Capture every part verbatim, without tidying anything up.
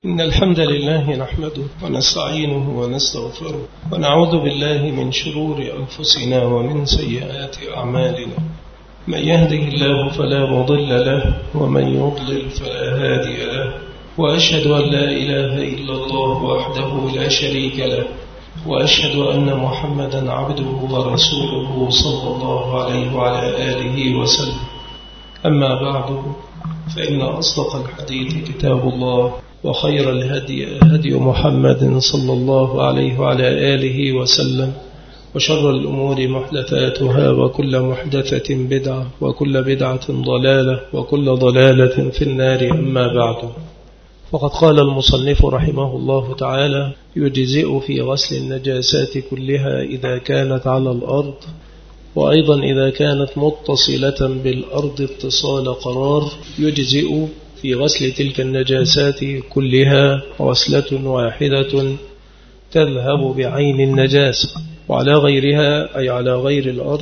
إن الحمد لله نحمده ونستعينه ونستغفره ونعوذ بالله من شرور أنفسنا ومن سيئات أعمالنا. من يهده الله فلا مضل له ومن يضلل فلا هادي له، وأشهد أن لا إله إلا الله وحده لا شريك له، وأشهد أن محمدا عبده ورسوله صلى الله عليه وعلى آله وسلم. أما بعد، فإن أصدق الحديث كتاب الله، وخير الهدي هدي محمد صلى الله عليه وعلى آله وسلم، وشر الأمور محدثاتها، وكل محدثة بدعة، وكل بدعة ضلالة، وكل ضلالة في النار. أما بعد، فقد قال المصنف رحمه الله تعالى: يجزئ في غسل النجاسات كلها إذا كانت على الأرض، وأيضا إذا كانت متصلة بالأرض اتصال قرار يجزئ في غسل تلك النجاسات كلها غسلة واحدة تذهب بعين النجاسة، وعلى غيرها أي على غير الأرض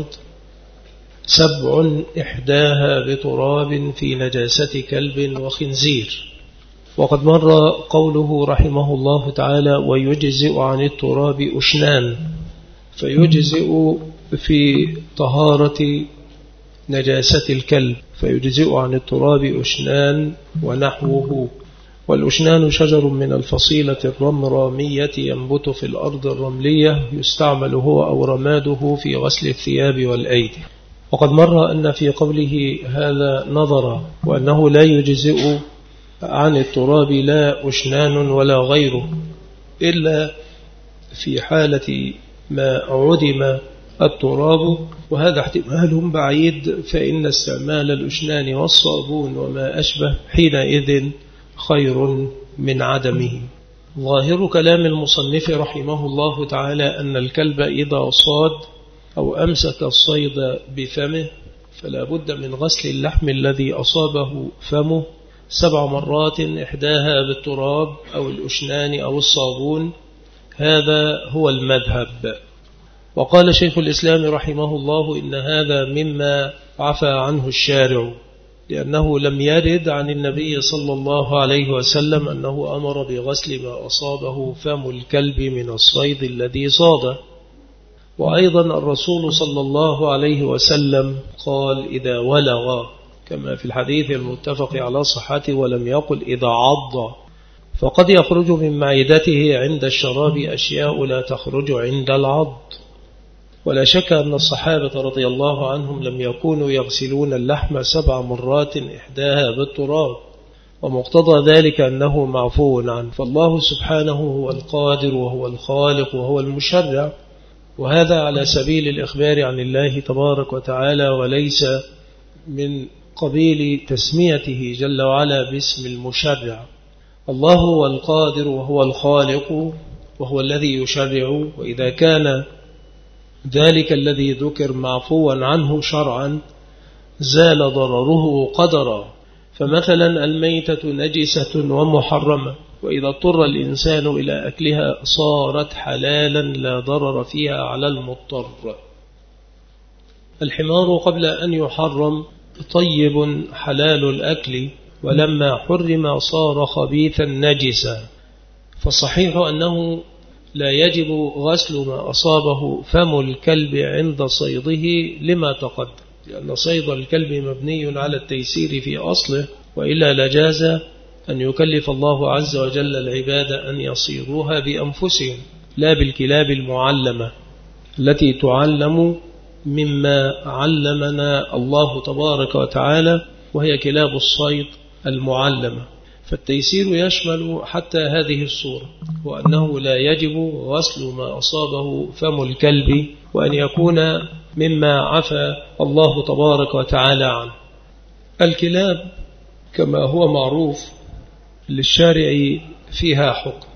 سبع إحداها بتراب في نجاسة كلب وخنزير. وقد مر قوله رحمه الله تعالى: ويجزئ عن التراب أشنان، فيجزئ في طهارة نجاسة الكلب، فيجزئ عن التراب أشنان ونحوه. والأشنان شجر من الفصيلة الرمرامية ينبت في الأرض الرملية، يستعمل هو أو رماده في غسل الثياب والأيدي. وقد مر أن في قوله هذا نظر، وأنه لا يجزئ عن التراب لا أشنان ولا غيره، إلا في حالة ما عدم التراب، وهذا احتمال بعيد، فإن استعمال الأشنان والصابون وما أشبه حينئذ خير من عدمه. ظاهر كلام المصنف رحمه الله تعالى أن الكلب إذا صاد أو أمسك الصيد بفمه فلا بد من غسل اللحم الذي أصابه فمه سبع مرات، إحداها بالتراب أو الأشنان أو الصابون. هذا هو المذهب. وقال شيخ الإسلام رحمه الله: إن هذا مما عفى عنه الشارع، لأنه لم يرد عن النبي صلى الله عليه وسلم أنه أمر بغسل ما أصابه فم الكلب من الصيد الذي صاده. وأيضا الرسول صلى الله عليه وسلم قال: إذا ولغ، كما في الحديث المتفق على صحته، ولم يقل إذا عض. فقد يخرج من معدته عند الشراب أشياء لا تخرج عند العض. ولا شك أن الصحابة رضي الله عنهم لم يكونوا يغسلون اللحم سبع مرات إحداها بالتراب، ومقتضى ذلك أنه معفو عنه، فالله سبحانه هو القادر وهو الخالق وهو المشرع، وهذا على سبيل الإخبار عن الله تبارك وتعالى، وليس من قبيل تسميته جل وعلا باسم المشرع. الله هو القادر وهو الخالق وهو الذي يشرع، وإذا كان ذلك الذي ذكر معفوا عنه شرعا زال ضرره قدرا. فمثلا الميتة نجسة ومحرمة، وإذا اضطر الإنسان إلى أكلها صارت حلالا لا ضرر فيها على المضطر. الحمار قبل أن يحرم طيب حلال الأكل، ولما حرم صار خبيثا نجسا. فالصحيح أنه لا يجب غسل ما أصابه فم الكلب عند صيده لما تقدم، لأن صيد الكلب مبني على التيسير في أصله، وإلا لجاز أن يكلف الله عز وجل العباد أن يصيدوها بأنفسهم، لا بالكلاب المعلمة التي تعلم مما علمنا الله تبارك وتعالى، وهي كلاب الصيد المعلمة. فالتيسير يشمل حتى هذه الصورة، وأنه لا يجب غسل ما أصابه فم الكلب، وأن يكون مما عفى الله تبارك وتعالى عنه. الكلاب كما هو معروف للشارع فيها حكم،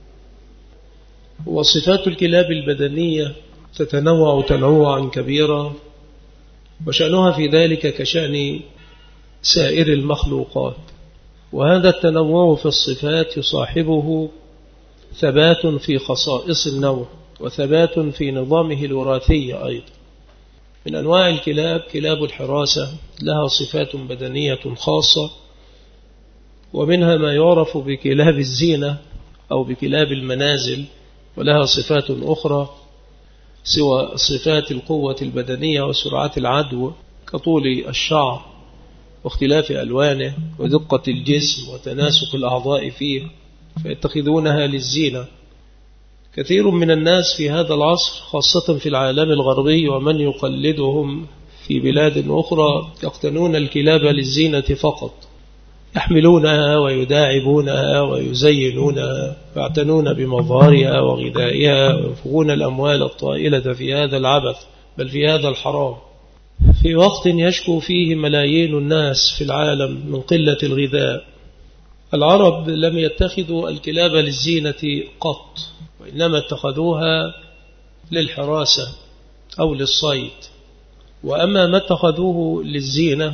وصفات الكلاب البدنية تتنوع تنوعا كبيرا، وشأنها في ذلك كشأن سائر المخلوقات. وهذا التنوع في الصفات يصاحبه ثبات في خصائص النوع، وثبات في نظامه الوراثي أيضا. من أنواع الكلاب كلاب الحراسة، لها صفات بدنية خاصة، ومنها ما يعرف بكلاب الزينة أو بكلاب المنازل، ولها صفات أخرى سوى صفات القوة البدنية وسرعة العدو كطول الشعر واختلاف ألوانه ودقة الجسم وتناسق الأعضاء فيه، فيتخذونها للزينة. كثير من الناس في هذا العصر خاصة في العالم الغربي ومن يقلدهم في بلاد أخرى يقتنون الكلاب للزينة فقط، يحملونها ويداعبونها ويزينونها، يعتنون بمظهرها وغذائها وينفقون الأموال الطائلة في هذا العبث بل في هذا الحرام، في وقت يشكو فيه ملايين الناس في العالم من قلة الغذاء. العرب لم يتخذوا الكلاب للزينة قط، وإنما اتخذوها للحراسة أو للصيد. وأما ما اتخذوه للزينة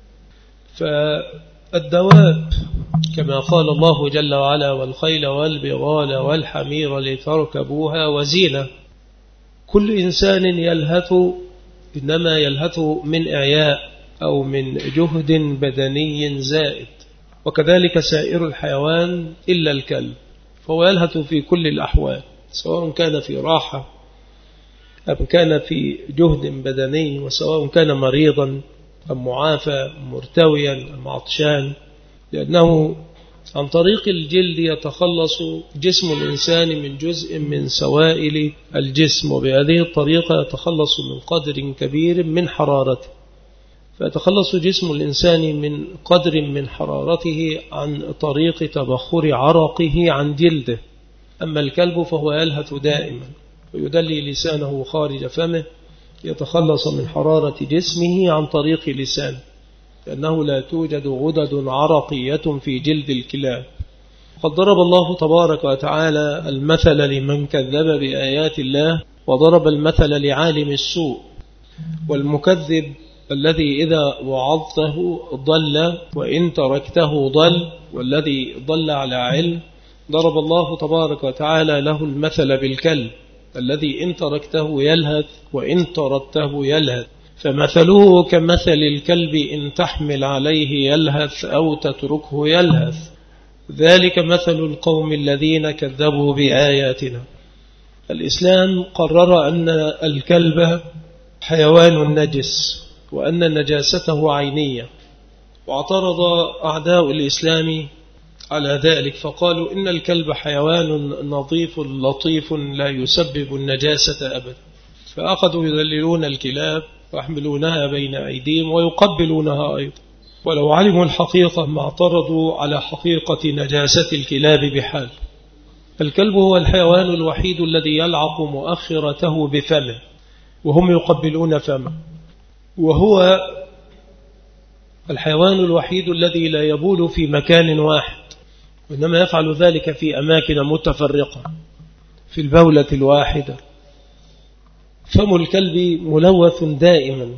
فالدواب كما قال الله جل وعلا: والخيل والبغال والحمير لتركبوها وزينة. كل إنسان يلهث إنما يلهث من إعياء أو من جهد بدني زائد، وكذلك سائر الحيوان إلا الكلب، فهو يلهث في كل الأحوال سواء كان في راحة أم كان في جهد بدني، وسواء كان مريضا أم معافى مرتويا أم عطشان، لأنه عن طريق الجلد يتخلص جسم الإنسان من جزء من سوائل الجسم، وبهذه الطريقة يتخلص من قدر كبير من حرارته، فيتخلص جسم الإنسان من قدر من حرارته عن طريق تبخر عرقه عن جلده. أما الكلب فهو يلهث دائما ويدلي لسانه خارج فمه يتخلص من حرارة جسمه عن طريق لسانه، لأنه لا توجد غدد عرقية في جلد الكلاب. قد ضرب الله تبارك وتعالى المثل لمن كذب بآيات الله، وضرب المثل لعالم السوء والمكذب الذي إذا وعظته ضل وإن تركته ضل، والذي ضل على علم. ضرب الله تبارك وتعالى له المثل بالكلب الذي إن تركته يلهث وإن طردته يلهث، فمثله كمثل الكلب إن تحمل عليه يلهث أو تتركه يلهث، ذلك مثل القوم الذين كذبوا بآياتنا. الإسلام قرر أن الكلب حيوان نجس وأن نجاسته عينية، واعترض أعداء الإسلام على ذلك فقالوا إن الكلب حيوان نظيف لطيف لا يسبب النجاسة أبدا، فأخذوا يذللون الكلاب ويحملونها بين أيديهم ويقبلونها أيضا، ولو علموا الحقيقة ما اعترضوا على حقيقة نجاسة الكلاب بحال. الكلب هو الحيوان الوحيد الذي يلعق مؤخرته بفمه وهم يقبلون فمه، وهو الحيوان الوحيد الذي لا يبول في مكان واحد، وإنما يفعل ذلك في أماكن متفرقة في البولة الواحدة. فم الكلب ملوث دائما،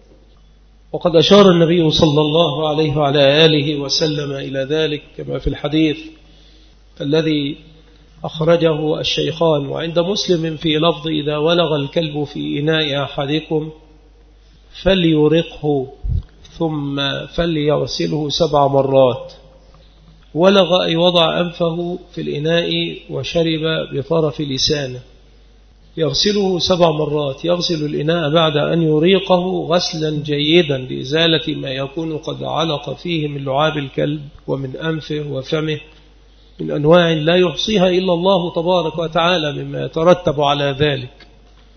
وقد أشار النبي صلى الله عليه وعلى آله وسلم إلى ذلك كما في الحديث الذي أخرجه الشيخان وعند مسلم في لفظ: إذا ولغ الكلب في إناء أحدكم فليرقه ثم فليغسله سبع مرات. ولغ أي وضع أنفه في الإناء وشرب بطرف لسانه، يغسله سبع مرات. يغسل الإناء بعد أن يريقه غسلا جيدا لإزالة ما يكون قد علق فيه من لعاب الكلب ومن أنفه وفمه من أنواع لا يحصيها إلا الله تبارك وتعالى مما يترتب على ذلك.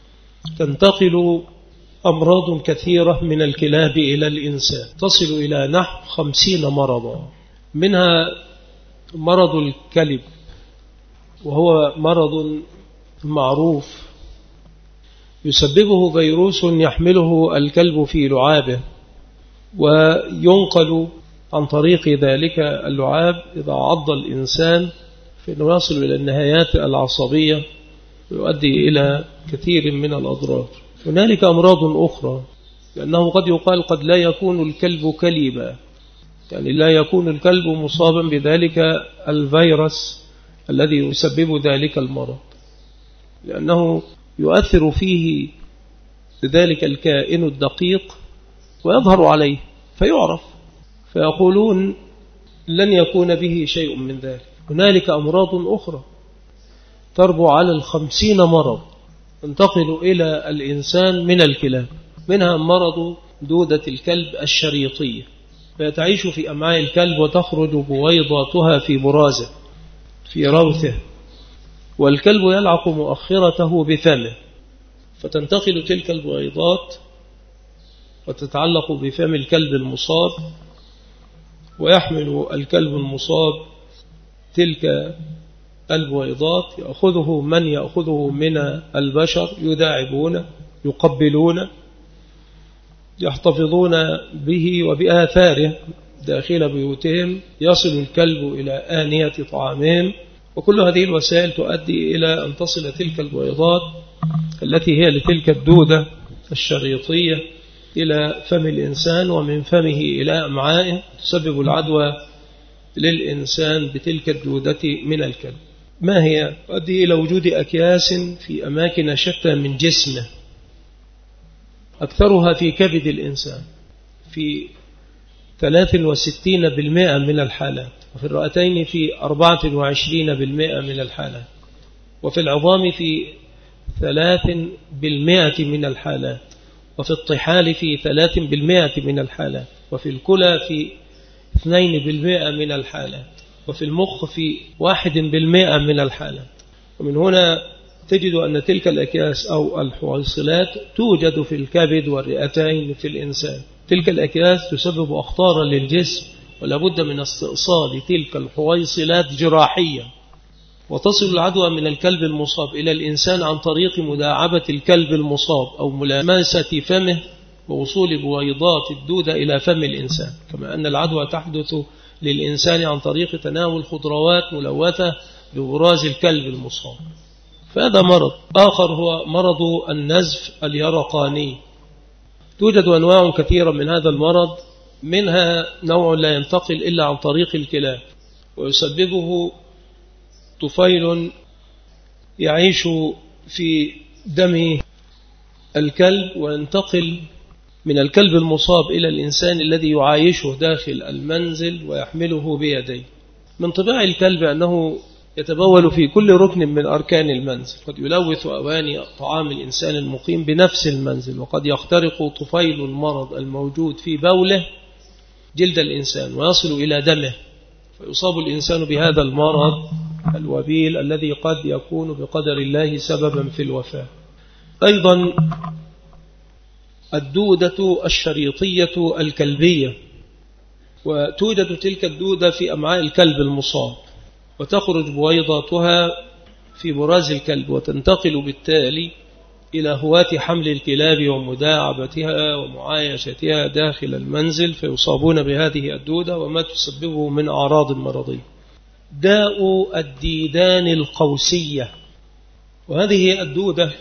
تنتقل أمراض كثيرة من الكلاب إلى الإنسان تصل إلى نحو خمسين مرضا، منها مرض الكلب وهو مرض معروف يسببه فيروس يحمله الكلب في لعابه، وينقل عن طريق ذلك اللعاب إذا عض الإنسان فإنه يصل إلى النهايات العصبية ويؤدي إلى كثير من الأضرار. هنالك أمراض أخرى، لأنه قد يقال قد لا يكون الكلب كليبا، يعني لا يكون الكلب مصابا بذلك الفيروس الذي يسبب ذلك المرض، لأنه يؤثر فيه ذلك الكائن الدقيق ويظهر عليه فيعرف، فيقولون لن يكون به شيء من ذلك. هنالك أمراض أخرى تربو على الخمسين مرض تنتقل إلى الإنسان من الكلاب، منها مرض دودة الكلب الشريطية، فتعيش في أمعاء الكلب وتخرج بويضاتها في برازه في روثه، والكلب يلعق مؤخرته بفمه، فتنتقل تلك البويضات وتتعلق بفم الكلب المصاب، ويحمل الكلب المصاب تلك البويضات، يأخذه من يأخذه من البشر، يداعبون يقبلون يحتفظون به وبآثاره داخل بيوتهم، يصل الكلب إلى آنية طعامهم، وكل هذه الوسائل تؤدي إلى أن تصل تلك البويضات التي هي لتلك الدودة الشريطية إلى فم الإنسان، ومن فمه إلى أمعائه، تسبب العدوى للإنسان بتلك الدودة من الكلب. ما هي؟ تؤدي إلى وجود أكياس في أماكن شتى من جسمه، أكثرها في كبد الإنسان في ثلاثة وستين بالمئة من الحالات، وفي الرئتين في أربعة وعشرين بالمئة من الحالات، وفي العظام في ثلاثة بالمئة من الحالات، وفي الطحال في ثلاثة بالمئة من الحالات، وفي الكلى في اثنين بالمئة من الحالات، وفي المخ في واحد بالمئة من الحالات. ومن هنا تجد أن تلك الأكياس أو الحويصلات توجد في الكبد والرئتين في الإنسان. تلك الأكياس تسبب أخطارا للجسم، ولا بد من استئصال تلك الحويصلات جراحيا، وتصل العدوى من الكلب المصاب إلى الإنسان عن طريق مداعبة الكلب المصاب أو ملامسة فمه ووصول بويضات الدودة إلى فم الإنسان، كما أن العدوى تحدث للإنسان عن طريق تناول خضروات ملوثة ببراز الكلب المصاب. فهذا مرض آخر هو مرض النزف اليرقاني. توجد أنواع كثيرة من هذا المرض، منها نوع لا ينتقل إلا عن طريق الكلاب، ويسببه طفيل يعيش في دم الكلب، وينتقل من الكلب المصاب إلى الإنسان الذي يعايشه داخل المنزل ويحمله بيديه. من طباع الكلب أنه يتبول في كل ركن من أركان المنزل، قد يلوث أواني طعام الإنسان المقيم بنفس المنزل، وقد يخترق طفيل المرض الموجود في بوله جلد الإنسان ويصل إلى دمه، فيصاب الإنسان بهذا المرض الوبيل الذي قد يكون بقدر الله سببا في الوفاة. أيضا الدودة الشريطية الكلبية، وتوجد تلك الدودة في أمعاء الكلب المصاب، وتخرج بويضاتها في براز الكلب، وتنتقل بالتالي إلى هواة حمل الكلاب ومداعبتها ومعايشتها داخل المنزل، فيصابون بهذه الدودة وما تسببه من أعراض مرضية. داء الديدان القوسية، وهذه الدودة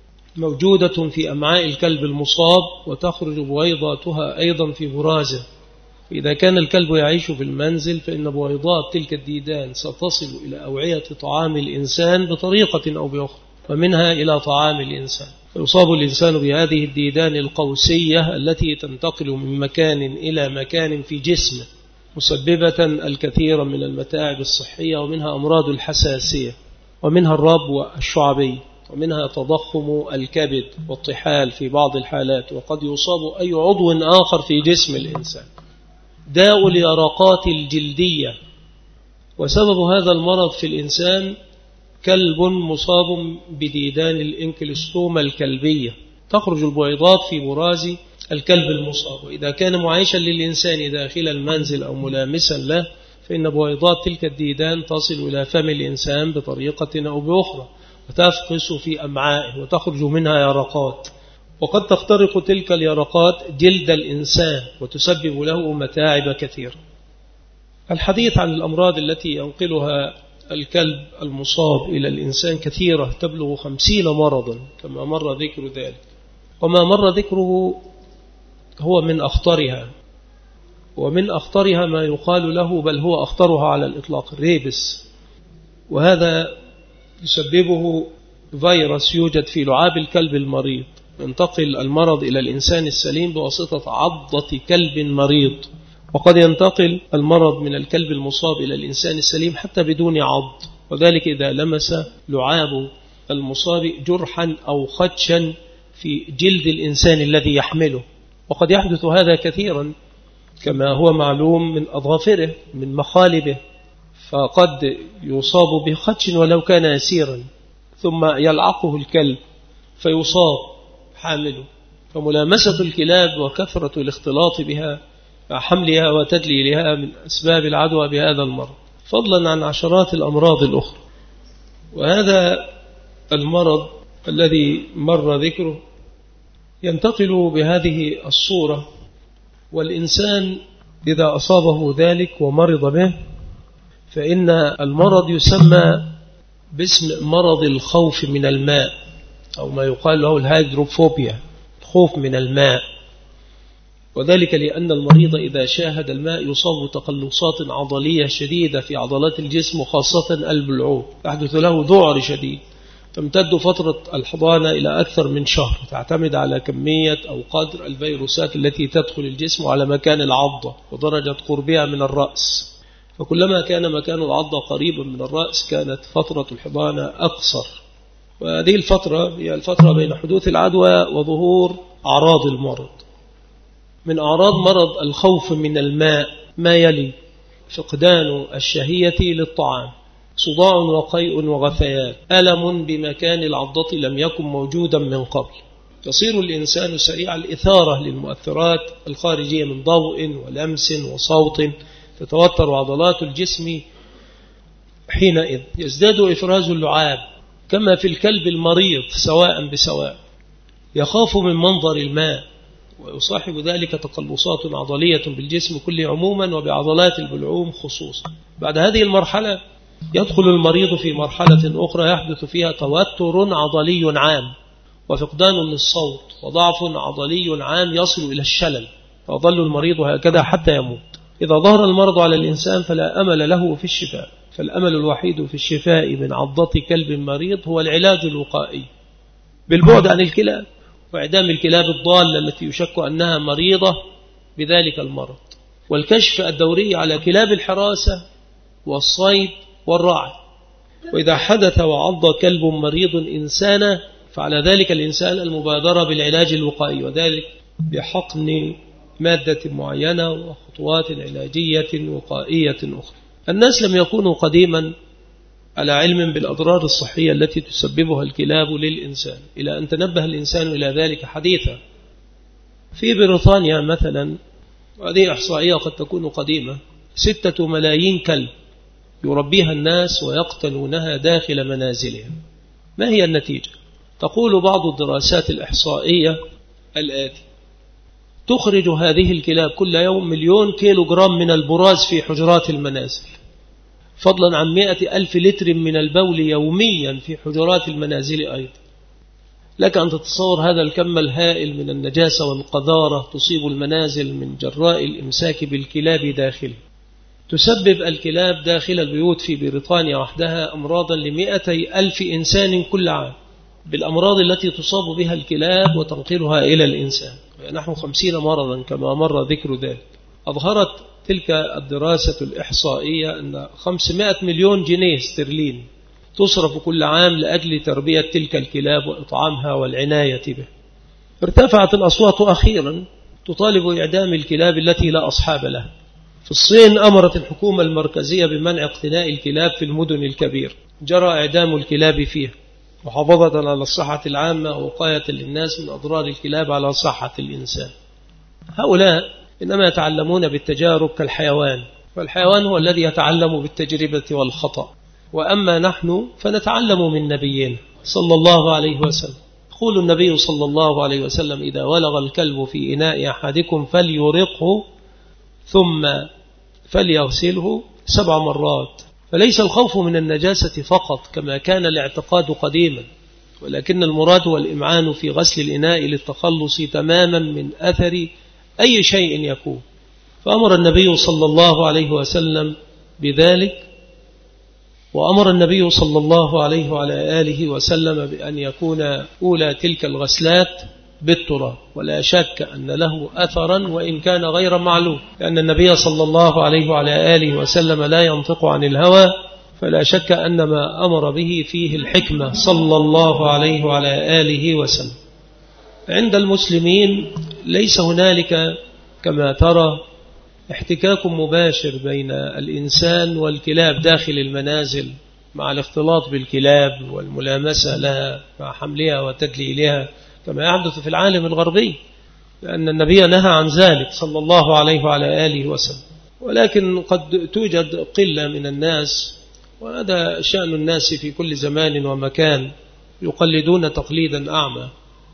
موجودة في أمعاء الكلب المصاب، وتخرج بويضاتها أيضا في برازه. إذا كان الكلب يعيش في المنزل فإن بويضات تلك الديدان ستصل إلى أوعية طعام الإنسان بطريقة أو بأخرى، ومنها إلى طعام الإنسان، فيصاب الإنسان بهذه الديدان القوسية التي تنتقل من مكان إلى مكان في جسمه، مسببة الكثير من المتاعب الصحية، ومنها أمراض الحساسية، ومنها الربو الشعبي، ومنها تضخم الكبد والطحال في بعض الحالات، وقد يصاب أي عضو آخر في جسم الإنسان. داء اليرقات الجلدية، وسبب هذا المرض في الإنسان كلب مصاب بديدان الإنكلستوما الكلبية، تخرج البويضات في براز الكلب المصاب، وإذا كان معايشا للإنسان داخل المنزل أو ملامسا له فإن بويضات تلك الديدان تصل إلى فم الإنسان بطريقة أو بأخرى، وتفقس في أمعائه وتخرج منها يرقات، وقد تخترق تلك اليرقات جلد الإنسان وتسبب له متاعب كثيرة. الحديث عن الأمراض التي ينقلها الكلب المصاب إلى الإنسان كثيرة، تبلغ خمسين مرضا كما مر ذكر ذلك، وما مر ذكره هو من أخطرها، ومن أخطرها ما يقال له بل هو أخطرها على الإطلاق الريبس، وهذا يسببه فيروس يوجد في لعاب الكلب ينتقل المرض إلى الإنسان السليم بواسطة عضة كلب مريض، وقد ينتقل المرض من الكلب المصاب إلى الإنسان السليم حتى بدون عض، وذلك إذا لمس لعاب المصاب جرحا أو خدشا في جلد الإنسان الذي يحمله، وقد يحدث هذا كثيرا كما هو معلوم من أظافره من مخالبه، فقد يصاب بخدش ولو كان يسيرا ثم يلعقه الكلب فيصاب حامله. فملامسة الكلاب وكثرة الاختلاط بها حملها وتدليلها من أسباب العدوى بهذا المرض، فضلا عن عشرات الأمراض الأخرى. وهذا المرض الذي مر ذكره ينتقل بهذه الصورة، والإنسان إذا أصابه ذلك ومرض به فإن المرض يسمى باسم مرض الخوف من الماء، أو ما يقال له الهيدروفوبيا، خوف من الماء. وذلك لأن المريض إذا شاهد الماء يصاب تقلصات عضلية شديدة في عضلات الجسم وخاصة البلعوم، يحدث له ذعر شديد، تمتد فترة الحضانة إلى أكثر من شهر، تعتمد على كمية أو قدر الفيروسات التي تدخل الجسم وعلى مكان العضة ودرجة قربها من الرأس. فكلما كان مكان العضة قريبا من الرأس كانت فترة الحضانة أقصر، وهذه الفترة هي الفترة بين حدوث العدوى وظهور أعراض المرض. من أعراض مرض الخوف من الماء ما يلي: فقدان الشهية للطعام، صداع وقيء وغثيان، ألم بمكان العضة لم يكن موجودا من قبل، يصير الإنسان سريع الإثارة للمؤثرات الخارجية من ضوء ولمس وصوت، تتوتر عضلات الجسم حينئذ، يزداد إفراز اللعاب كما في الكلب المريض سواء بسواء، يخاف من منظر الماء، ويصاحب ذلك تقلصات عضلية بالجسم كله عموما وبعضلات البلعوم خصوصا. بعد هذه المرحلة يدخل المريض في مرحلة أخرى يحدث فيها توتر عضلي عام وفقدان للصوت وضعف عضلي عام يصل إلى الشلل، فيظل المريض هكذا حتى يموت. إذا ظهر المرض على الإنسان فلا أمل له في الشفاء، فالأمل الوحيد في الشفاء من عضة كلب مريض هو العلاج الوقائي بالبعد عن الكلاب وإعدام الكلاب الضالة التي يشك أنها مريضة بذلك المرض، والكشف الدوري على كلاب الحراسة والصيد والرعي. وإذا حدث وعض كلب مريض إنسانا فعلى ذلك الإنسان المبادرة بالعلاج الوقائي، وذلك بحقن مادة معينة وخطوات علاجية وقائية أخرى. الناس لم يكونوا قديما على علم بالأضرار الصحية التي تسببها الكلاب للإنسان، إلى أن تنبه الإنسان إلى ذلك حديثا. في بريطانيا مثلا، وهذه إحصائية قد تكون قديمة، ستة ملايين كلب يربيها الناس ويقتلونها داخل منازلهم. ما هي النتيجة؟ تقول بعض الدراسات الإحصائية الآتي: تخرج هذه الكلاب كل يوم مليون كيلو جرام من البراز في حجرات المنازل، فضلا عن مئة ألف لتر من البول يوميا في حجرات المنازل أيضا. لك أن تتصور هذا الكم الهائل من النجاسة والقذارة تصيب المنازل من جراء الإمساك بالكلاب داخله. تسبب الكلاب داخل البيوت في بريطانيا وحدها أمراضا لمئتي ألف إنسان كل عام، بالأمراض التي تصاب بها الكلاب وتنقلها إلى الإنسان، نحو خمسين مرضا كما مر ذكر ذلك. أظهرت تلك الدراسة الإحصائية أن خمسمائة مليون جنيه استرليني تصرف كل عام لأجل تربية تلك الكلاب وإطعامها والعناية به. ارتفعت الأصوات أخيرا تطالب إعدام الكلاب التي لا أصحاب لها. في الصين أمرت الحكومة المركزية بمنع اقتناء الكلاب في المدن الكبيرة، جرى إعدام الكلاب فيها محافظة على الصحة العامة ووقاية للناس من أضرار الكلاب على صحة الإنسان. هؤلاء إنما يتعلمون بالتجارب كالحيوان، والحيوان هو الذي يتعلم بالتجربة والخطأ، وأما نحن فنتعلم من نبينا صلى الله عليه وسلم. يقول النبي صلى الله عليه وسلم: إذا ولغ الكلب في إناء أحدكم فليرقه ثم فليغسله سبع مرات. فليس الخوف من النجاسة فقط كما كان الاعتقاد قديما، ولكن المراد هو الإمعان في غسل الإناء للتخلص تماما من أثر أي شيء يكون. فأمر النبي صلى الله عليه وسلم بذلك، وأمر النبي صلى الله عليه وعلى آله وسلم بأن يكون أولى تلك الغسلات بالتراب، ولا شك أن له أثرا وإن كان غير معلوم، لأن النبي صلى الله عليه وعلى آله وسلم لا ينطق عن الهوى، فلا شك أن ما أمر به فيه الحكمة صلى الله عليه وعلى آله وسلم. عند المسلمين ليس هنالك كما ترى احتكاك مباشر بين الإنسان والكلاب داخل المنازل، مع الاختلاط بالكلاب والملامسة لها مع حملها وتدليلها كما يحدث في العالم الغربي، لأن النبي نهى عن ذلك صلى الله عليه وعلى آله وسلم. ولكن قد توجد قلة من الناس، وهذا شأن الناس في كل زمان ومكان، يقلدون تقليدا أعمى.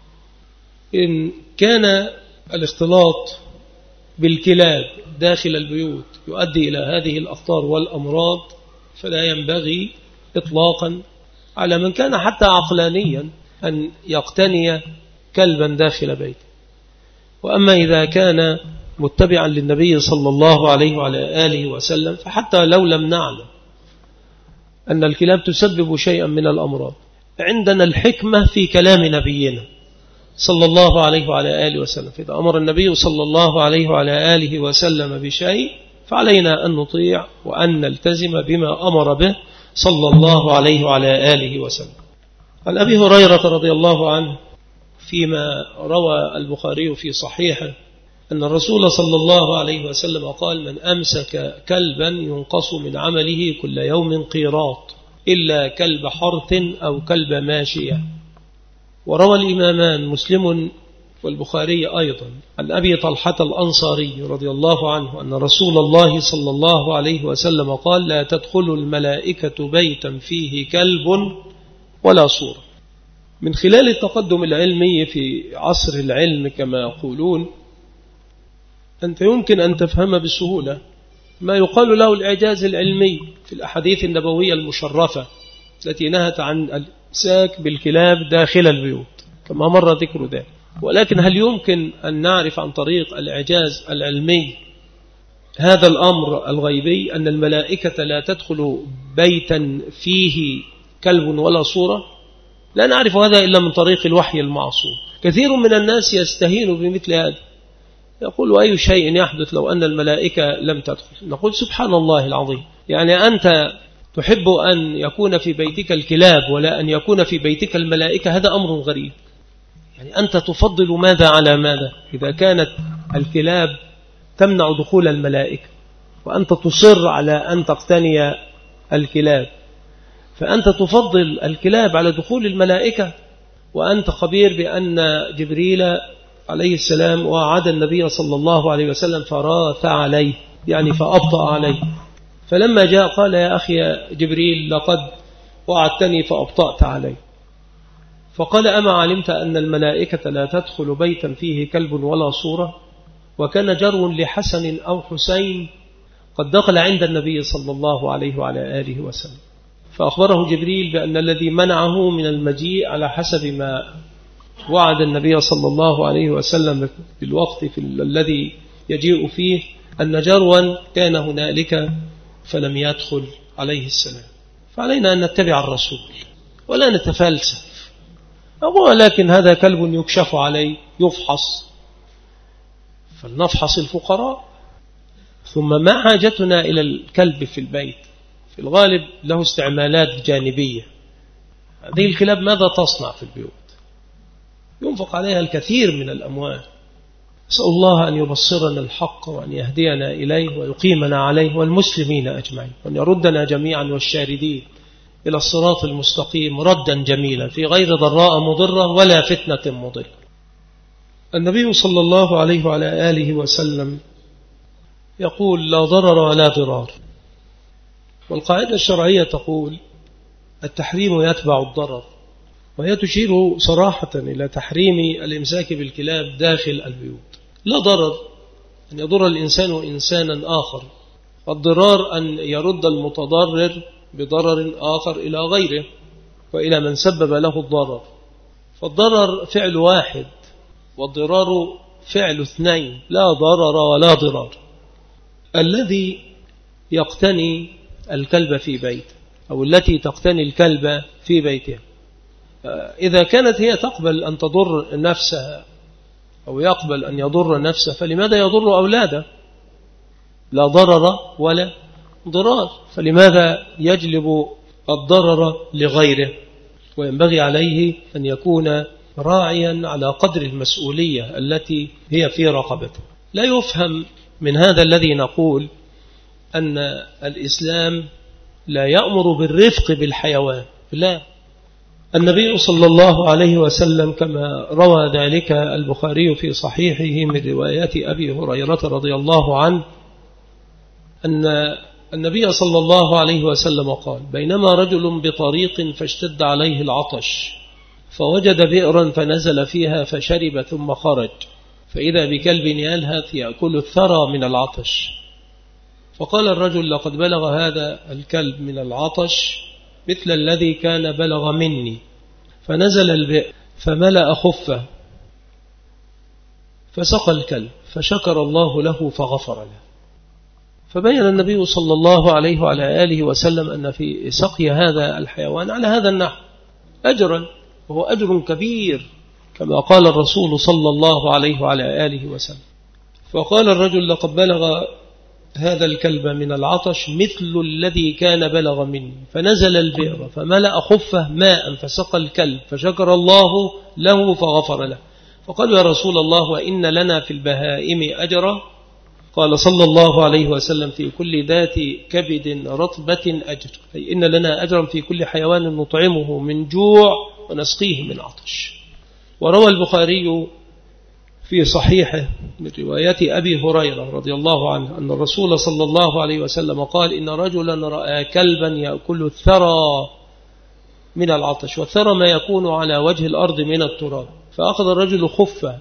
إن كان الاختلاط بالكلاب داخل البيوت يؤدي إلى هذه الأخطار والأمراض، فلا ينبغي إطلاقا على من كان حتى عقلانيا أن يقتني كلبا داخل بيته. وأما إذا كان متبعا للنبي صلى الله عليه وعلى آله وسلم، فحتى لو لم نعلم أن الكلاب تسبب شيئا من الأمراض، عندنا الحكمة في كلام نبينا صلى الله عليه وعلى آله وسلم. فإذا أمر النبي صلى الله عليه وعلى آله وسلم بشيء فعلينا أن نطيع وأن نلتزم بما أمر به صلى الله عليه وعلى آله وسلم. عن أبي هريرة رضي الله عنه فيما روى البخاري في صحيحه أن الرسول صلى الله عليه وسلم قال: من أمسك كلبا ينقص من عمله كل يوم قيراط إلا كلب حرث أو كلب ماشية. وروى الإمامان مسلم والبخاري أيضا عن أبي طلحة الأنصاري رضي الله عنه أن رسول الله صلى الله عليه وسلم قال: لا تدخل الملائكة بيتا فيه كلب ولا صورة. من خلال التقدم العلمي في عصر العلم كما يقولون، أنت يمكن أن تفهم بسهولة ما يقال له الإعجاز العلمي في الأحاديث النبوية المشرفة التي نهت عن الإمساك بالكلاب داخل البيوت كما مر ذكر ذلك. ولكن هل يمكن أن نعرف عن طريق الإعجاز العلمي هذا الأمر الغيبي، أن الملائكة لا تدخل بيتا فيه كلب ولا صورة؟ لا نعرف هذا إلا من طريق الوحي المعصوم. كثير من الناس يستهين بمثل هذا، يقول: أي شيء يحدث لو أن الملائكة لم تدخل؟ نقول: سبحان الله العظيم، يعني أنت تحب أن يكون في بيتك الكلاب ولا أن يكون في بيتك الملائكة؟ هذا أمر غريب. يعني أنت تفضل ماذا على ماذا؟ إذا كانت الكلاب تمنع دخول الملائكة وأنت تصر على أن تقتني الكلاب، فأنت تفضل الكلاب على دخول الملائكة، وأنت خبير بأن جبريل عليه السلام وعد النبي صلى الله عليه وسلم فراث عليه، يعني فأبطأ عليه. فلما جاء قال: يا أخي جبريل لقد وعدتني فأبطأت عليه. فقال: أما علمت أن الملائكة لا تدخل بيتا فيه كلب ولا صورة؟ وكان جرو لحسن أو حسين قد دخل عند النبي صلى الله عليه وعلى آله وسلم، فأخبره جبريل بأن الذي منعه من المجيء على حسب ما وعد النبي صلى الله عليه وسلم في الوقت في الذي يجيء فيه أن جروا كان هنالك فلم يدخل عليه السلام. فعلينا أن نتبع الرسول ولا نتفلسف. ولكن هذا كلب يكشف عليه يفحص، فلنفحص الفقراء. ثم ما حاجتنا إلى الكلب في البيت؟ في الغالب له استعمالات جانبية. هذه الكلاب ماذا تصنع في البيوت؟ ينفق عليها الكثير من الأموال. أسأل الله أن يبصرنا الحق وأن يهدينا إليه ويقيمنا عليه والمسلمين أجمعين، وأن يردنا جميعا والشاردين إلى الصراط المستقيم ردا جميلا في غير ضراء مضرة ولا فتنة مضلة. النبي صلى الله عليه وعلى آله وسلم يقول: لا ضرر ولا ضرار. والقاعدة الشرعية تقول: التحريم يتبع الضرر، وهي تشير صراحة إلى تحريم الإمساك بالكلاب داخل البيوت. لا ضرر أن يضر الإنسان إنسانا آخر، الضرار أن يرد المتضرر بضرر آخر إلى غيره وإلى من سبب له الضرر. فالضرر فعل واحد والضرار فعل اثنين، لا ضرر ولا ضرار. الذي يقتني الكلب في بيته أو التي تقتني الكلب في بيتها، إذا كانت هي تقبل أن تضر نفسها أو يقبل أن يضر نفسه فلماذا يضر أولاده؟ لا ضرر ولا ضرار، فلماذا يجلب الضرر لغيره؟ وينبغي عليه أن يكون راعيا على قدر المسؤولية التي هي في رقبته. لا يفهم من هذا الذي نقول أن الإسلام لا يأمر بالرفق بالحيوان، لا. النبي صلى الله عليه وسلم كما روى ذلك البخاري في صحيحه من روايات أبي هريرة رضي الله عنه أن النبي صلى الله عليه وسلم قال: بينما رجل بطريق فاشتد عليه العطش فوجد بئرا فنزل فيها فشرب ثم خرج فإذا بكلب يلهث يأكل الثرى من العطش، فقال الرجل: لقد بلغ هذا الكلب من العطش مثل الذي كان بلغ مني، فنزل البئر فملأ خفه فسقى الكلب فشكر الله له فغفر له. فبين النبي صلى الله عليه وعلى آله وسلم أن في سقي هذا الحيوان على هذا النحو أجرا، وهو أجر كبير كما قال الرسول صلى الله عليه وعلى آله وسلم. فقال الرجل: لقد بلغ هذا الكلب من العطش مثل الذي كان بلغ مني، فنزل البئر فملأ خفه ماء فسقى الكلب فشكر الله له فغفر له. فقال: يا رسول الله، وإن لنا في البهائم أجرا؟ قال صلى الله عليه وسلم: في كل ذات كبد رطبة أجر، أي إن لنا أجرا في كل حيوان نطعمه من جوع ونسقيه من عطش. وروى البخاري في صحيحه من رواية أبي هريرة رضي الله عنه أن الرسول صلى الله عليه وسلم قال: إن رجلا رأى كلبا يأكل الثرى من العطش، والثرى ما يكون على وجه الأرض من التراب، فأخذ الرجل خفه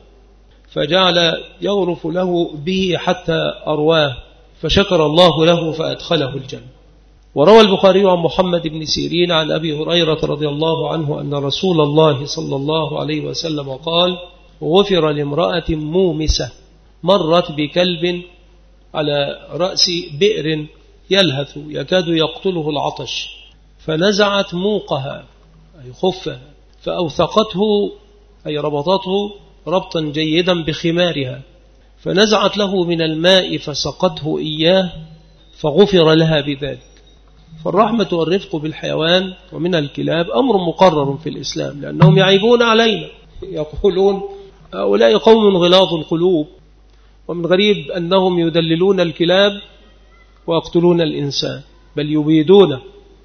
فجعل يغرف له به حتى أرواه فشكر الله له فأدخله الجنة. وروى البخاري عن محمد بن سيرين عن أبي هريرة رضي الله عنه أن رسول الله صلى الله عليه وسلم قال: غفر لامرأة مومسة مرت بكلب على رأس بئر يلهث يكاد يقتله العطش، فنزعت موقها أي خفها فأوثقته أي ربطته ربطا جيدا بخمارها، فنزعت له من الماء فسقته إياه فغفر لها بذلك. فالرحمة والرفق بالحيوان ومن الكلاب أمر مقرر في الإسلام، لأنهم يعيبون علينا، يقولون هؤلاء قوم غلاظ القلوب، ومن غريب أنهم يدللون الكلاب ويقتلون الإنسان، بل يبيدونه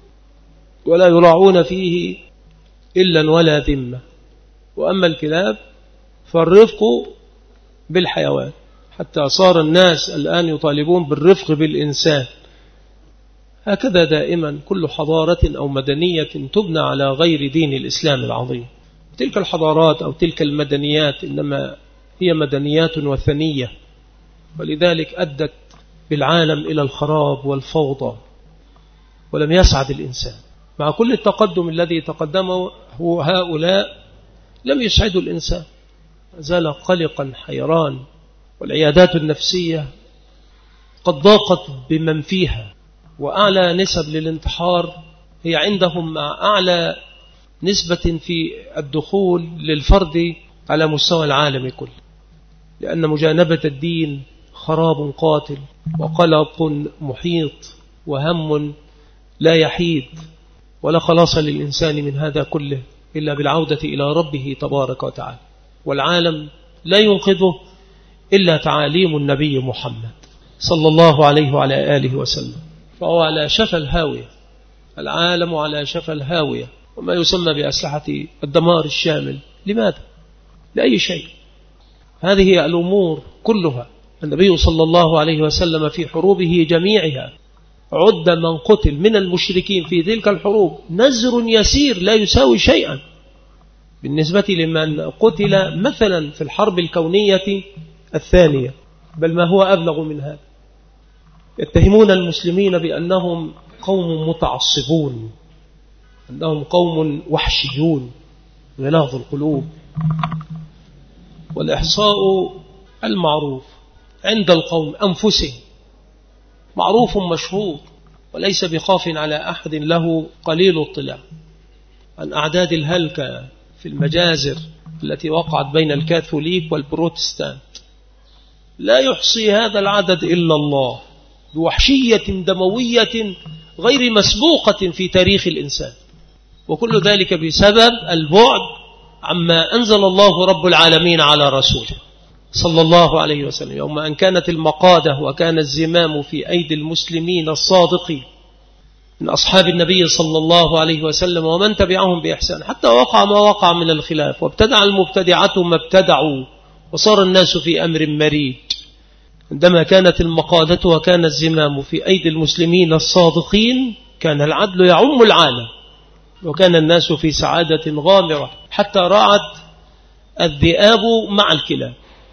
ولا يراعون فيه إلا ولا ذمة. وأما الكلاب فالرفق بالحيوان، حتى صار الناس الآن يطالبون بالرفق بالإنسان. هكذا دائما كل حضارة أو مدنية تبنى على غير دين الإسلام العظيم. تلك الحضارات أو تلك المدنيات إنما هي مدنيات وثنية، ولذلك أدت بالعالم إلى الخراب والفوضى، ولم يسعد الإنسان. مع كل التقدم الذي تقدمه هؤلاء لم يسعدوا الإنسان، زال قلقا حيران، والعيادات النفسية قد ضاقت بمن فيها، وأعلى نسب للانتحار هي عندهم مع أعلى نسبة في الدخول للفرد على مستوى العالم كله، لأن مجانبة الدين خراب قاتل وقلق محيط وهم لا يحيد، ولا خلاص للإنسان من هذا كله إلا بالعودة إلى ربه تبارك وتعالى. والعالم لا ينقذه إلا تعاليم النبي محمد صلى الله عليه وعلى آله وسلم، فهو على شفا الهاوية، العالم على شفا الهاوية، وما يسمى بأسلحة الدمار الشامل. لماذا؟ لأي شيء. هذه الأمور كلها النبي صلى الله عليه وسلم في حروبه جميعها عد من قتل من المشركين في تلك الحروب نزر يسير لا يساوي شيئا بالنسبة لمن قتل مثلا في الحرب الكونية الثانية، بل ما هو أبلغ من هذا. يتهمون المسلمين بأنهم قوم متعصبون، أنهم قوم وحشيون غلاظ القلوب. والإحصاء المعروف عند القوم أنفسهم معروف مشهور، وليس بخاف على أحد له قليل اطلاع عن أعداد الهلكة في المجازر التي وقعت بين الكاثوليك والبروتستانت لا يحصي هذا العدد إلا الله، بوحشية دموية غير مسبوقة في تاريخ الإنسان، وكل ذلك بسبب البعد عما أنزل الله رب العالمين على رسوله صلى الله عليه وسلم، يوم أن كانت المقادة وكان الزمام في أيدي المسلمين الصادقين من أصحاب النبي صلى الله عليه وسلم ومن تبعهم بإحسان، حتى وقع ما وقع من الخلاف، وابتدع المبتدعة ما ابتدعوا، وصار الناس في أمر مريد. عندما كانت المقادة وكان الزمام في أيدي المسلمين الصادقين كان العدل يعم العالم، وكان الناس في سعادة غامرة، حتى رعت الذئاب مع الكلاب،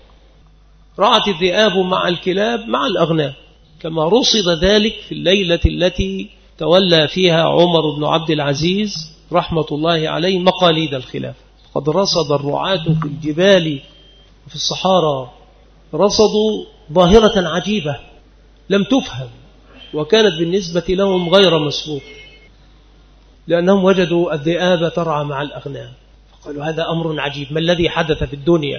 رعت الذئاب مع الكلاب مع الأغنام، كما رصد ذلك في الليلة التي تولى فيها عمر بن عبد العزيز رحمة الله عليه مقاليد الخلاف. قد رصد الرعاة في الجبال وفي الصحارى، رصدوا ظاهرة عجيبة لم تفهم، وكانت بالنسبة لهم غير مسبوق، لأنهم وجدوا الذئاب ترعى مع الأغنام، فقالوا هذا أمر عجيب، ما الذي حدث في الدنيا؟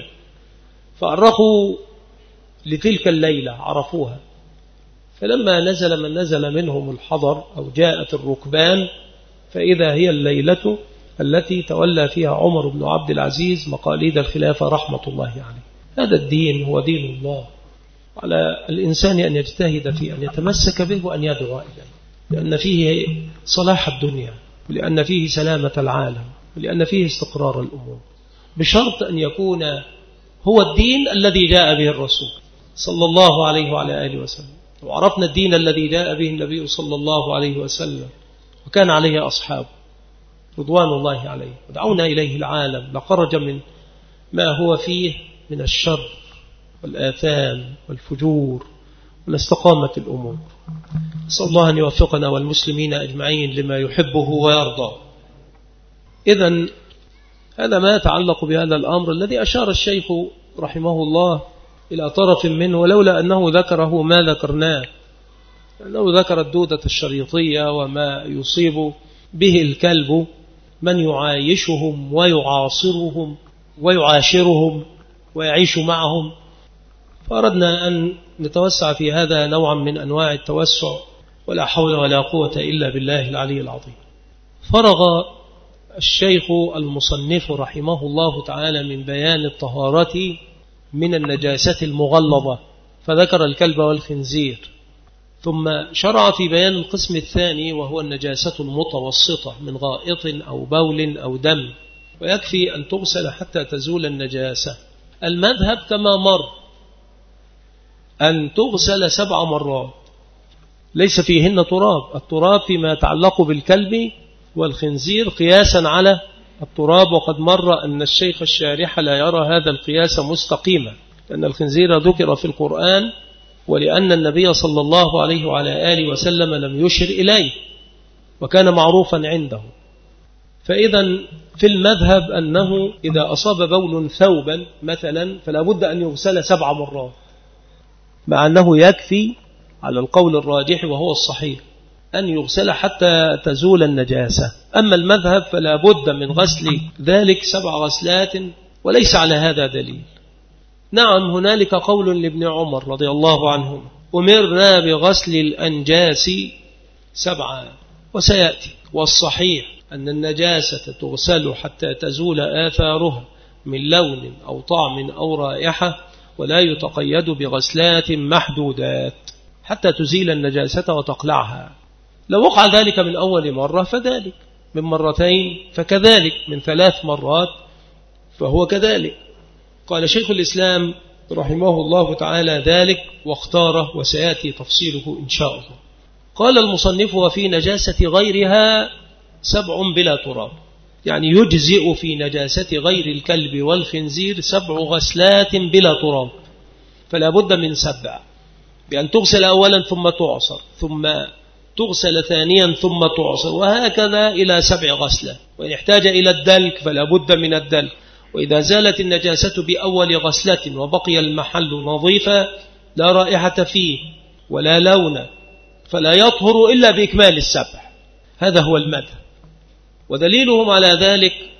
فأرخوا لتلك الليلة، عرفوها، فلما نزل من نزل منهم الحضر أو جاءت الركبان، فإذا هي الليلة التي تولى فيها عمر بن عبد العزيز مقاليد الخلافة رحمة الله عليه. هذا الدين هو دين الله، على الإنسان أن يجتهد في أن يتمسك به وأن يدعو إليه، لأن فيه صلاح الدنيا، ولأن فيه سلامة العالم، ولأن فيه استقرار الأمور، بشرط أن يكون هو الدين الذي جاء به الرسول صلى الله عليه وعلى آله وسلم. وعرفنا الدين الذي جاء به النبي صلى الله عليه وسلم وكان عليه أصحابه رضوان الله عليه، ودعونا إليه العالم لخرج من ما هو فيه من الشر والآثام والفجور ولاستقامت الأمور. نسأل الله أن يوفقنا والمسلمين أجمعين لما يحبه ويرضى. إذن هذا ما يتعلق بهذا الأمر الذي أشار الشيخ رحمه الله إلى طرف منه، ولولا أنه ذكره ما ذكرناه، لأنه ذكر الدودة الشريطية وما يصيب به الكلب من يعايشهم ويعاصرهم ويعاشرهم ويعيش معهم، فأردنا أن نتوسع في هذا نوعا من أنواع التوسع، ولا حول ولا قوة إلا بالله العلي العظيم. فرغ الشيخ المصنف رحمه الله تعالى من بيان الطهارة من النجاسة المغلظة، فذكر الكلب والخنزير، ثم شرع في بيان القسم الثاني وهو النجاسة المتوسطة من غائط أو بول أو دم، ويكفي أن تغسل حتى تزول النجاسة. المذهب كما مر أن تغسل سبع مرات ليس فيهن تراب، التراب فيما يتعلق بالكلب والخنزير قياسا على التراب، وقد مر أن الشيخ الشارح لا يرى هذا القياس مستقيما، لأن الخنزير ذكر في القرآن، ولأن النبي صلى الله عليه وعلى آله وسلم لم يشر إليه وكان معروفا عنده. فإذا في المذهب أنه إذا أصاب بول ثوبا مثلا فلا بد أن يغسل سبع مرات، مع أنه يكفي على القول الراجح وهو الصحيح أن يغسل حتى تزول النجاسة. أما المذهب فلا بد من غسل ذلك سبع غسلات، وليس على هذا دليل. نعم هنالك قول لابن عمر رضي الله عنه أمرنا بغسل الأنجاس سبعا، وسيأتي، والصحيح أن النجاسة تغسل حتى تزول آثارها من لون أو طعم أو رائحة، ولا يتقيد بغسلات محدودات حتى تزيل النجاسة وتقلعها. لو وقع ذلك من أول مرة فذلك، من مرتين فكذلك، من ثلاث مرات فهو كذلك. قال شيخ الإسلام رحمه الله تعالى ذلك واختاره، وسيأتي تفصيله إن شاء الله. قال المصنف وفي نجاسة غيرها سبع بلا تراب، يعني يجزئ في نجاسة غير الكلب والخنزير سبع غسلات بلا تراب، فلا بد من سبع، بأن تغسل أولا ثم تعصر، ثم تغسل ثانيا ثم تعصر، وهكذا إلى سبع غسلات. وإن احتاج إلى الدلك فلا بد من الدلك. وإذا زالت النجاسة بأول غسلة وبقي المحل نظيفا لا رائحة فيه ولا لون فلا يطهر إلا بإكمال السبع. هذا هو المذهب، ودليلهم على ذلك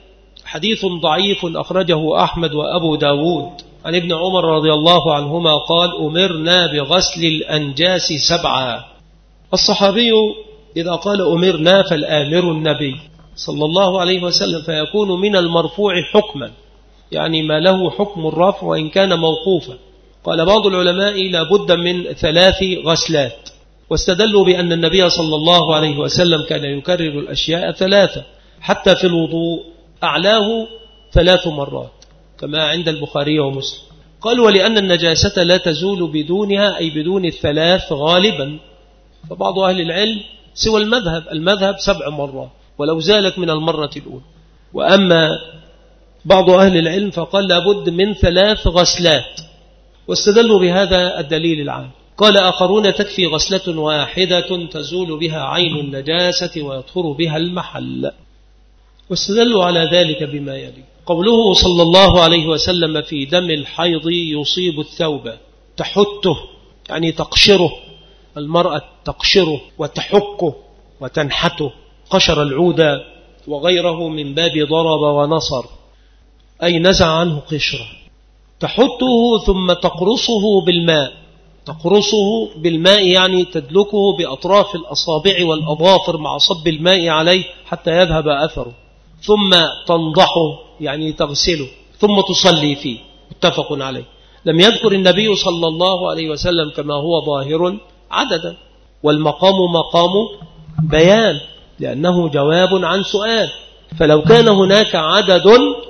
حديث ضعيف أخرجه أحمد وأبو داود عن ابن عمر رضي الله عنهما قال أمرنا بغسل الأنجاس سبعا. الصحابي إذا قال أمرنا فالآمر النبي صلى الله عليه وسلم، فيكون من المرفوع حكما، يعني ما له حكم الرفع وإن كان موقوفا. قال بعض العلماء لا بد من ثلاث غسلات، واستدلوا بأن النبي صلى الله عليه وسلم كان يكرر الأشياء ثلاثة، حتى في الوضوء أعلاه ثلاث مرات كما عند البخاري ومسلم. قال ولأن النجاسة لا تزول بدونها، أي بدون الثلاث غالبا. فبعض أهل العلم سوى المذهب المذهب سبع مرات ولو زالت من المرة الأولى، وأما بعض أهل العلم فقال لابد من ثلاث غسلات، واستدلوا بهذا الدليل العام. قال آخرون تكفي غسلة واحدة تزول بها عين النجاسة ويطهر بها المحل، واستدلوا على ذلك بما يلي. قوله صلى الله عليه وسلم في دم الحيض يصيب الثوب تحته، يعني تقشره، المرأة تقشره وتحكه وتنحته، قشر العود وغيره من باب ضرب ونصر، أي نزع عنه قشره. تحته ثم تقرصه بالماء، تقرصه بالماء يعني تدلكه بأطراف الأصابع والأظافر مع صب الماء عليه حتى يذهب أثره، ثم تنضحه يعني تغسله، ثم تصلي فيه، متفق عليه. لم يذكر النبي صلى الله عليه وسلم كما هو ظاهر عددا، والمقام مقام بيان لأنه جواب عن سؤال، فلو كان هناك عدد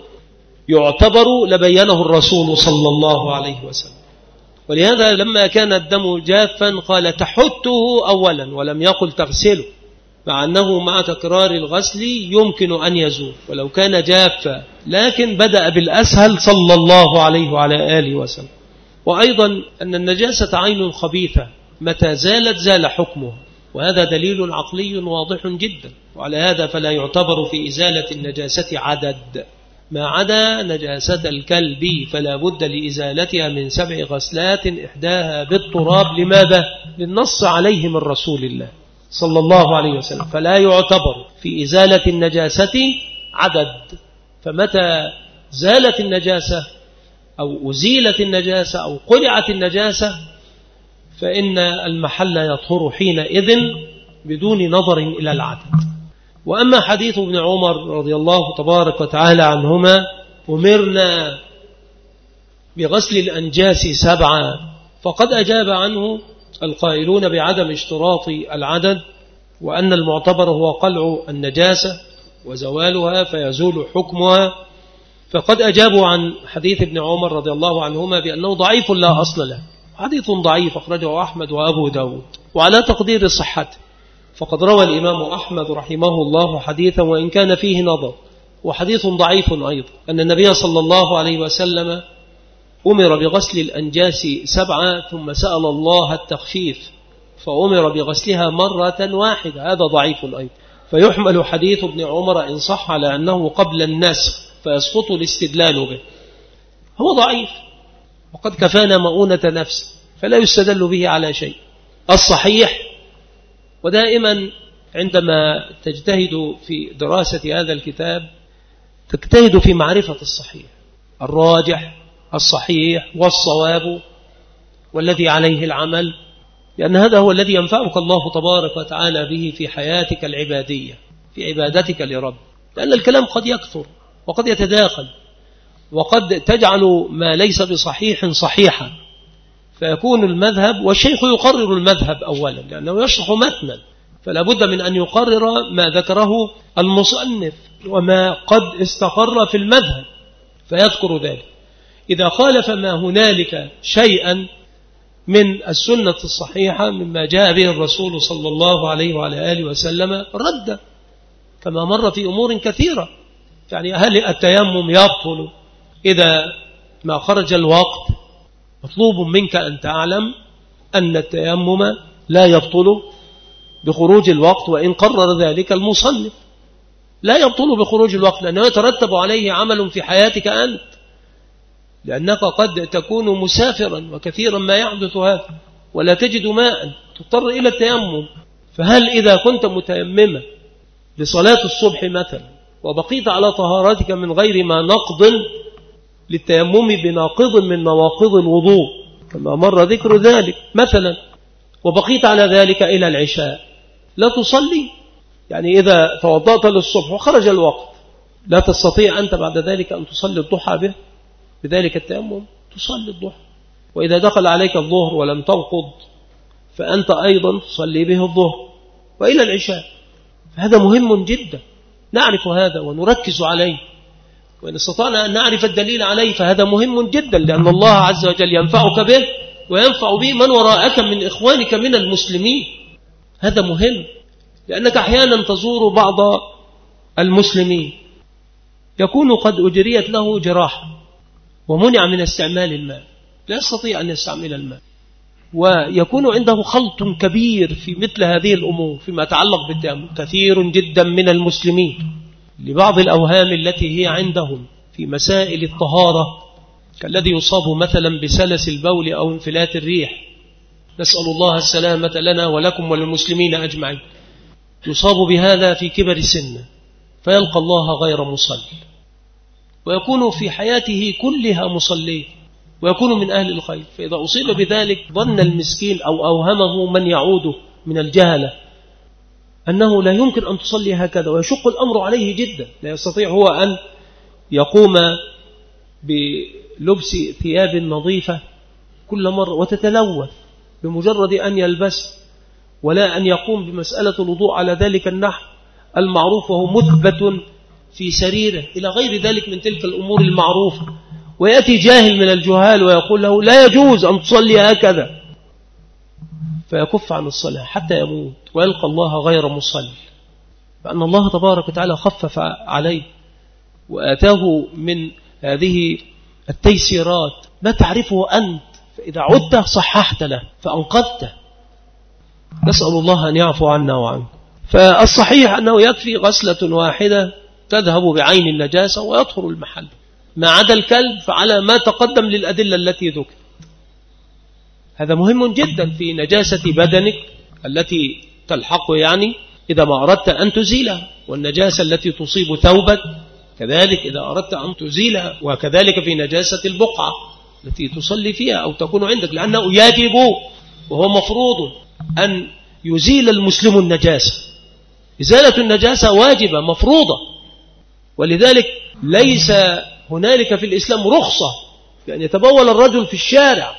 يعتبر لبينه الرسول صلى الله عليه وسلم. ولهذا لما كان الدم جافا قال تحته أولا ولم يقل تغسله، مع أنه مع تكرار الغسل يمكن أن يزول ولو كان جافا، لكن بدأ بالأسهل صلى الله عليه وعلى آله وسلم. وأيضا أن النجاسة عين خبيثة، متى زالت زال حكمها، وهذا دليل عقلي واضح جدا. وعلى هذا فلا يعتبر في إزالة النجاسة عدد، ما عدا نجاسة الكلب فلا بد لإزالتها من سبع غسلات إحداها بالتراب. لماذا؟ للنص عليه من رسول الله صلى الله عليه وسلم، فلا يعتبر في إزالة النجاسة عدد. فمتى زالت النجاسة أو أزيلت النجاسة أو قلعت النجاسة فإن المحل يطهر حينئذ بدون نظر إلى العدد. وأما حديث ابن عمر رضي الله تبارك وتعالى عنهما أمرنا بغسل الأنجاس سبعا، فقد أجاب عنه القائلون بعدم اشتراط العدد، وأن المعتبر هو قلع النجاسة وزوالها فيزول حكمها. فقد أجابوا عن حديث ابن عمر رضي الله عنهما بأنه ضعيف لا أصل له، حديث ضعيف أخرجه أحمد وأبو داود وعلى تقدير صحته. فقد روى الإمام أحمد رحمه الله حديثا وإن كان فيه نظر، وحديث ضعيف أيضا، أن النبي صلى الله عليه وسلم أمر بغسل الأنجاس سبعة ثم سأل الله التخفيف فأمر بغسلها مرة واحدة، هذا ضعيف أيضا. فيحمل حديث ابن عمر إن صح على أنه قبل النسخ فيسقط الاستدلال به، هو ضعيف وقد كفانا مؤونة نفس فلا يستدل به على شيء. الصحيح، ودائما عندما تجتهد في دراسة هذا الكتاب تجتهد في معرفة الصحيح، الراجح، الصحيح والصواب والذي عليه العمل، لأن هذا هو الذي ينفعك الله تبارك وتعالى به في حياتك العبادية، في عبادتك لرب. لأن الكلام قد يكثر وقد يتداخل وقد تجعل ما ليس بصحيح صحيحا، فيكون المذهب، والشيخ يقرر المذهب أولا لأنه يشرح متنا، فلا بد من أن يقرر ما ذكره المصنف وما قد استقر في المذهب فيذكر ذلك. إذا خالف ما هنالك شيئا من السنة الصحيحة مما جاء به الرسول صلى الله عليه وعلى آله وسلم رد، كما مر في أمور كثيرة. يعني هل التيمم يبطل إذا ما خرج الوقت؟ مطلوب منك أن تعلم أن التيمم لا يبطل بخروج الوقت، وإن قرر ذلك المصنف لا يبطل بخروج الوقت، لأنه يترتب عليه عمل في حياتك أنت، لأنك قد تكون مسافرا وكثيرا ما يحدث هذا ولا تجد ماء تضطر إلى التيمم. فهل إذا كنت متيمما لصلاة الصبح مثلا وبقيت على طهارتك من غير ما نقض للتيمم بناقض من نواقض الوضوء كما مر ذكر ذلك مثلا، وبقيت على ذلك إلى العشاء، لا تصلي، يعني إذا توضأت للصبح وخرج الوقت لا تستطيع أنت بعد ذلك أن تصلي الضحى به بذلك التيمم، تصلي الضحى. وإذا دخل عليك الظهر ولم تنقض فأنت أيضا تصلي به الظهر وإلى العشاء. فهذا مهم جدا نعرف هذا ونركز عليه، وإن استطعنا أن نعرف الدليل عليه فهذا مهم جدا، لأن الله عز وجل ينفعك به وينفع به من وراءك من إخوانك من المسلمين. هذا مهم، لأنك أحيانا تزور بعض المسلمين يكون قد أجريت له جراحة ومنع من استعمال الماء، لا يستطيع أن يستعمل الماء، ويكون عنده خلط كبير في مثل هذه الأمور فيما يتعلق بالتيمم. كثير جدا من المسلمين لبعض الأوهام التي هي عندهم في مسائل الطهارة، كالذي يصاب مثلا بسلس البول أو انفلات الريح، نسأل الله السلامة لنا ولكم وللمسلمين أجمعين، يصاب بهذا في كبر السن فيلقى الله غير مصل، ويكون في حياته كلها مصلي ويكون من أهل الخير، فإذا أصيب بذلك ظن المسكين أو أوهمه من يعود من الجهلة أنه لا يمكن أن تصلي هكذا، ويشق الأمر عليه جدا، لا يستطيع هو أن يقوم بلبس ثياب نظيفة كل مرة وتتلوث بمجرد أن يلبس، ولا أن يقوم بمسألة الوضوء على ذلك النحو المعروف وهو مثبت في سريره إلى غير ذلك من تلك الأمور المعروفة. ويأتي جاهل من الجهال ويقول له لا يجوز أن تصلي هكذا، فيكف عن الصلاة حتى يموت ويلقى الله غير مصلي، فأن الله تبارك وتعالى خفف عليه وآتاه من هذه التيسيرات ما تعرفه أنت، فإذا عدت صححت له فأنقذته. نسأل الله أن يعفو عنا وعنه. فالصحيح أنه يكفي غسلة واحدة تذهب بعين النجاسة ويطهر المحل، ما عدا الكلب فعلى ما تقدم للأدلة التي ذكرت. هذا مهم جدا في نجاسة بدنك التي تلحق، يعني إذا ما أردت أن تزيلها، والنجاسة التي تصيب ثوبك كذلك إذا أردت أن تزيلها، وكذلك في نجاسة البقعة التي تصلي فيها أو تكون عندك، لأنه يجب وهو مفروض أن يزيل المسلم النجاسة. إزالة النجاسة واجبة مفروضة، ولذلك ليس هنالك في الإسلام رخصة بأن يتبول الرجل في الشارع،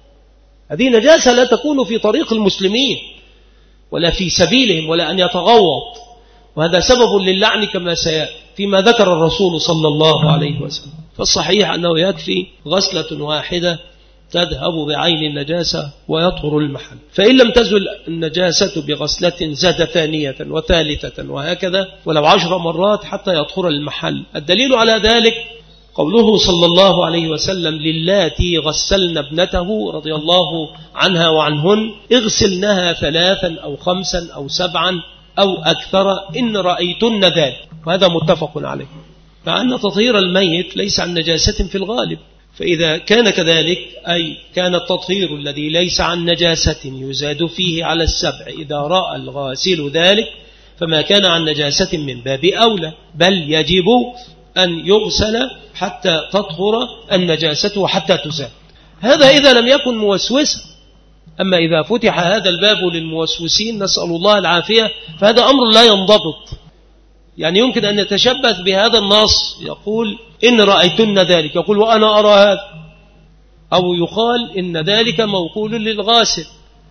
هذه نجاسة لا تكون في طريق المسلمين ولا في سبيلهم، ولا أن يتغوط، وهذا سبب للعن كما سيأتي فيما ذكر الرسول صلى الله عليه وسلم. فالصحيح أنه يكفي غسلة واحدة تذهب بعين النجاسة ويطهر المحل. فإن لم تزل النجاسة بغسلة زاد ثانية وثالثة وهكذا ولو عشر مرات حتى يطهر المحل. الدليل على ذلك قوله صلى الله عليه وسلم للاتي غسلن ابنته رضي الله عنها وعنهن اغسلنها ثلاثا أو خمسا أو سبعا أو أكثر إن رأيتن ذلك، وهذا متفق عليه، مع أن تطهير الميت ليس عن نجاسة في الغالب، فإذا كان كذلك أي كان التطهير الذي ليس عن نجاسة يزاد فيه على السبع إذا رأى الغاسل ذلك، فما كان عن نجاسة من باب أولى، بل يجب أن يغسل حتى تطهر النجاسة وحتى تزال. هذا إذا لم يكن موسوسا، أما إذا فتح هذا الباب للموسوسين نسأل الله العافية فهذا أمر لا ينضبط. يعني يمكن أن يتشبث بهذا النص يقول إن رأيتن ذلك، يقول وأنا أرى هذا، أو يقال إن ذلك موكول للغاسل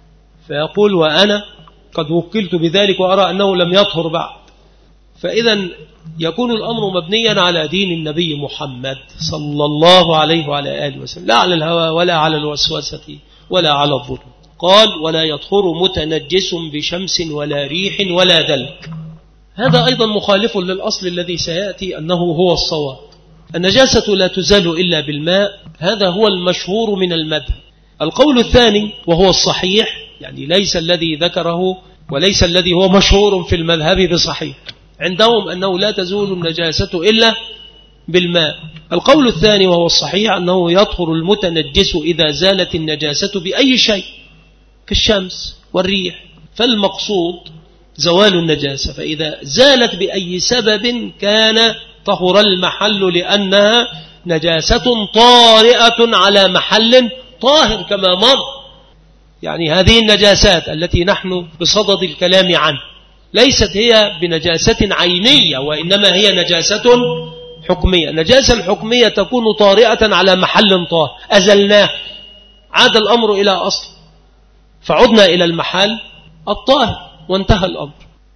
فيقول وأنا قد وكلت بذلك وأرى أنه لم يطهر بعد. فإذا يكون الأمر مبنيا على دين النبي محمد صلى الله عليه وعلى آله وسلم، لا على الهوى ولا على الوسوسة ولا على الظلم. قال ولا يطهر متنجس بشمس ولا ريح ولا دلك. هذا أيضا مخالف للأصل الذي سيأتي أنه هو الصواب. النجاسة لا تزال إلا بالماء، هذا هو المشهور من المذهب. القول الثاني وهو الصحيح، يعني ليس الذي ذكره وليس الذي هو مشهور في المذهب بصحيح، عندهم أنه لا تزول النجاسة إلا بالماء. القول الثاني وهو الصحيح أنه يطهر المتنجس إذا زالت النجاسة بأي شيء كالشمس والريح. فالمقصود زوال النجاسة، فإذا زالت بأي سبب كان طهر المحل لأنها نجاسة طارئة على محل طاهر كما مر. يعني هذه النجاسات التي نحن بصدد الكلام عنها ليست هي بنجاسة عينية، وإنما هي نجاسة حكمية. النجاسة الحكمية تكون طارئة على محل طاهر، أزلناه عاد الأمر إلى أصل، فعدنا إلى المحل الطاهر وانتهى الأمر.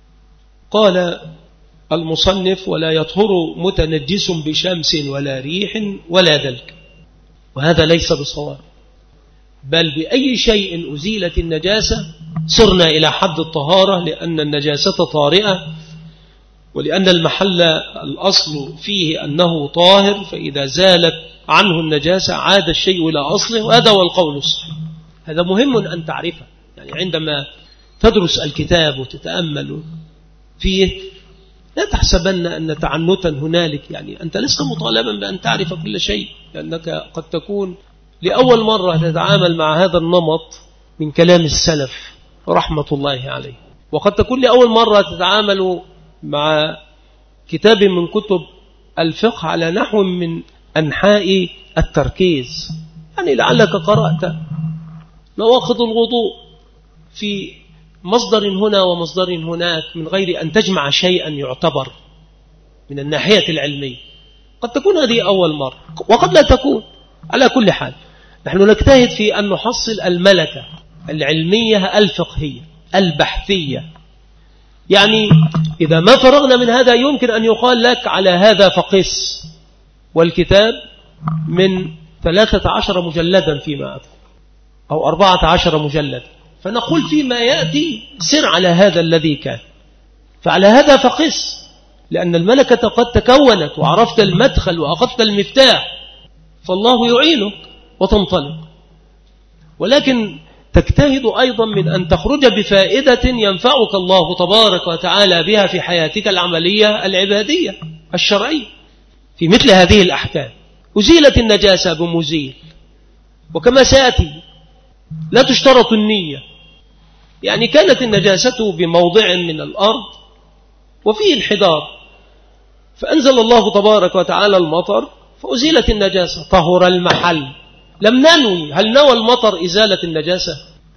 قال المصنف: ولا يطهر متنجس بشمس ولا ريح ولا دلك. وهذا ليس بصواب، بل بأي شيء أزيلت النجاسة صرنا إلى حد الطهارة، لأن النجاسة طارئة، ولأن المحل الأصل فيه أنه طاهر، فإذا زالت عنه النجاسة عاد الشيء إلى أصله، وهذا هو القول الصحيح. هذا مهم أن تعرفه، يعني عندما تدرس الكتاب وتتأمل فيه لا تحسبن أن تعنتا هنالك، يعني أنت لست مطالبا بأن تعرف كل شيء، لأنك قد تكون لأول مرة تتعامل مع هذا النمط من كلام السلف رحمة الله عليه، وقد تكون لأول مرة تتعامل مع كتاب من كتب الفقه على نحو من أنحاء التركيز. يعني لعلك قرأت نواقض الوضوء في مصدر هنا ومصدر هناك من غير أن تجمع شيئا يعتبر من الناحية العلمية. قد تكون هذه أول مرة وقد لا تكون. على كل حال نحن نجتهد في أن نحصل الملكة العلمية الفقهية البحثية. يعني إذا ما فرغنا من هذا يمكن أن يقال لك على هذا فقس، والكتاب من ثلاثة عشر مجلدا فيما أذكر أو أربعة عشر مجلدا، فنقول فيما يأتي سر على هذا الذي كان، فعلى هذا فقس، لأن الملكة قد تكونت وعرفت المدخل وأخذت المفتاح، فالله يعينك وتنطلق. ولكن تجتهد أيضا من أن تخرج بفائدة ينفعك الله تبارك وتعالى بها في حياتك العملية العبادية الشرعية في مثل هذه الأحكام. أزيلت النجاسة بمزيل، وكما سيأتي لا تشترط النية. يعني كانت النجاسة بموضع من الأرض وفيه انحدار، فأنزل الله تبارك وتعالى المطر فأزيلت النجاسة، طهر المحل. لم ننوي، هل نوى المطر إزالة النجاسة؟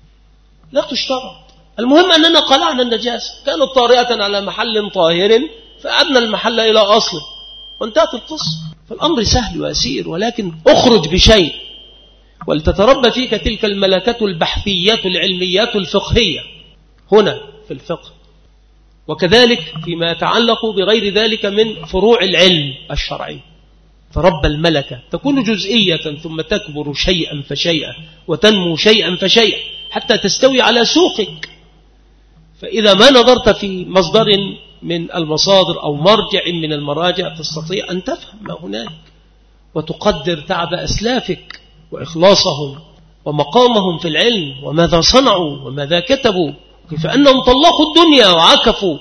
لا تشترط، المهم أننا قلعنا النجاسة، كانت طارئة على محل طاهر فأعدنا المحل إلى أصله وانتهت القصة. فالأمر سهل ويسير، ولكن أخرج بشيء ولتتربى فيك تلك الملكة البحثية العلمية الفقهية هنا في الفقه، وكذلك فيما يتعلق بغير ذلك من فروع العلم الشرعي. تربى الملكة تكون جزئية ثم تكبر شيئا فشيئا وتنمو شيئا فشيئا حتى تستوي على سوقك. فإذا ما نظرت في مصدر من المصادر أو مرجع من المراجع تستطيع أن تفهم ما هناك وتقدر تعب أسلافك وإخلاصهم ومقامهم في العلم وماذا صنعوا وماذا كتبوا، كيف أنهم طلقوا الدنيا وعكفوا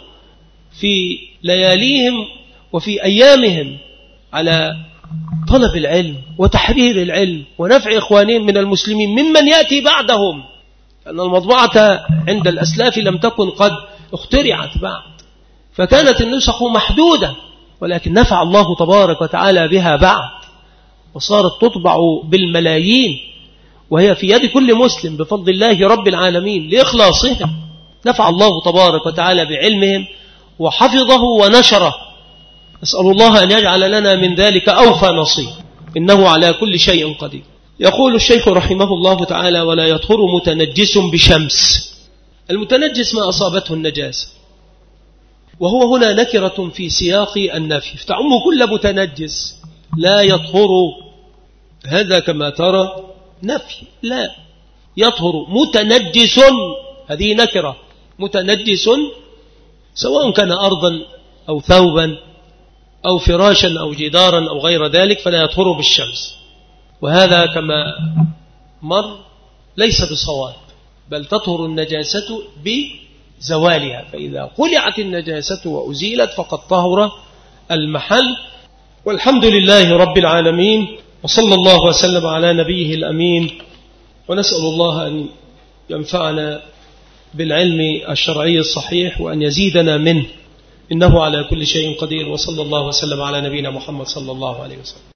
في لياليهم وفي أيامهم على طلب العلم وتحرير العلم ونفع إخوانهم من المسلمين ممن يأتي بعدهم، لأن المطبعة عند الأسلاف لم تكن قد اخترعت بعد، فكانت النسخ محدودة، ولكن نفع الله تبارك وتعالى بها بعد، وصارت تطبع بالملايين وهي في يد كل مسلم بفضل الله رب العالمين لإخلاصهم. نفع الله تبارك وتعالى بعلمهم وحفظه ونشره. أسأل الله أن يجعل لنا من ذلك أوفى نصيب، إنه على كل شيء قدير. يقول الشيخ رحمه الله تعالى: ولا يطهر متنجس بشمس. المتنجس ما أصابته النجاسة، وهو هنا نكرة في سياق النفي فتعم كل متنجس. لا يطهر هذا كما ترى نفي، لا يطهر متنجس، هذه نكرة. متنجس سواء كان أرضا أو ثوبا أو فراشا أو جدارا أو غير ذلك فلا يطهر بالشمس، وهذا كما مر ليس بصواب، بل تطهر النجاسة بزوالها، فإذا خلعت النجاسة وأزيلت فقد طهر المحل. والحمد لله رب العالمين، وصلى الله وسلم على نبيه الأمين، ونسأل الله أن ينفعنا بالعلم الشرعي الصحيح وأن يزيدنا منه، إنه على كل شيء قدير. وصلى الله وسلم على نبينا محمد صلى الله عليه وسلم.